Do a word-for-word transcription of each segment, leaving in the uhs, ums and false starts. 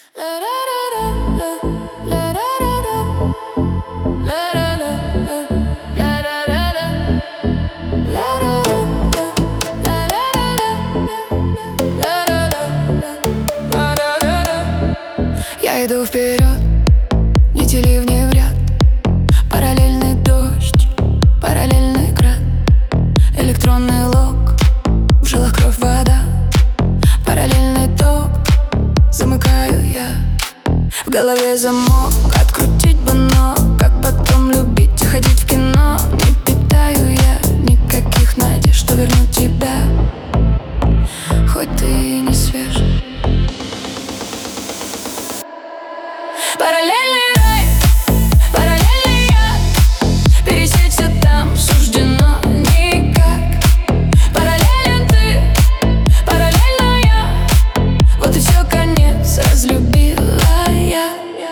Я иду вперед, нити ливней в ряд. Параллельный дождь, параллельный экран. Электронный лог, в жилах кровь, вода. Параллельный ток, замыкаю я. В голове замок, открутить бы, но как потом любить и ходить в кино? Не питаю я никаких надежд, что вернуть тебя, хоть ты и не свеж. Параллельный рай, параллельный я. Пересечься там суждено никак. Параллелен ты, параллельно я. Вот и все, конец, разлюбила я.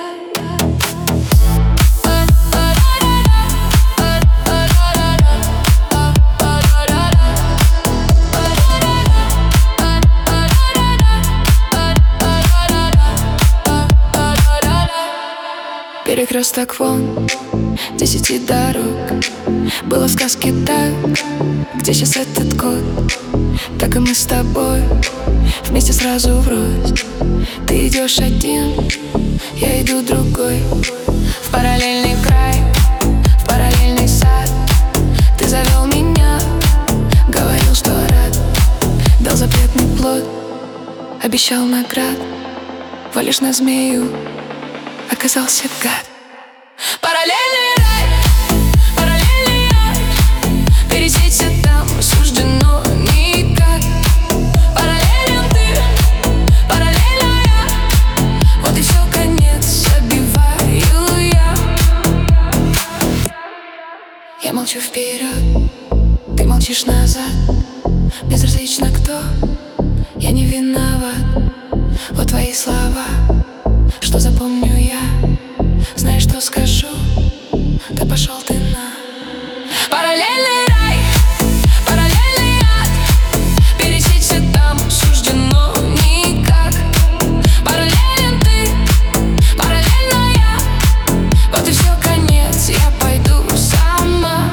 Перекресток вон, десяти дорог. Было в сказке так, где сейчас этот год? Так и мы с тобой, вместе сразу врозь. Ты идешь один, я иду другой. В параллельный край, в параллельный сад. Ты завел меня, говорил, что рад. Дал запретный плод, обещал наград. Валишь на змею, оказался гад. Параллельный рай, параллельный я. Пересечься там суждено никак. Параллелен ты, параллельно я. Вот и все, конец, забиваю я. Я молчу вперед, ты молчишь назад. Безразлично кто, я не виноват. Вот твои слова, что запомню я. Знаешь, что скажу? Да пошел ты на. Параллельный рай, параллельный ад. Пересечься там суждено никак. Параллелен ты, параллельно я. Вот и все, конец, я пойду сама.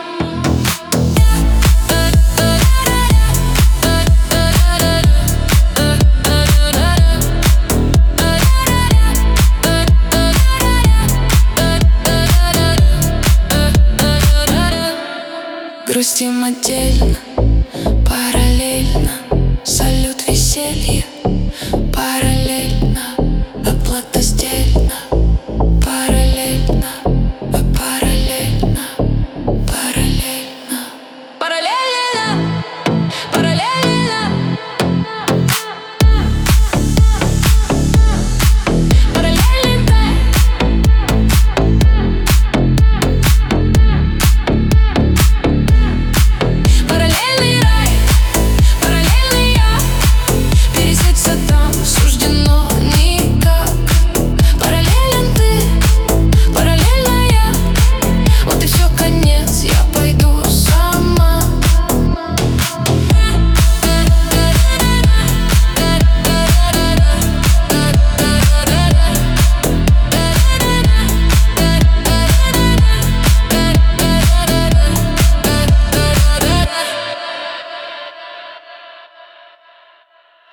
Грустим отдельно, параллельно. Салют, веселье, параллельно. Оплата сдельна, параллельно. Параллельно, параллельно. Параллельно, параллельно. Параллельный тайм. Параллельный рай, параллельный я. Пересечься там суждено.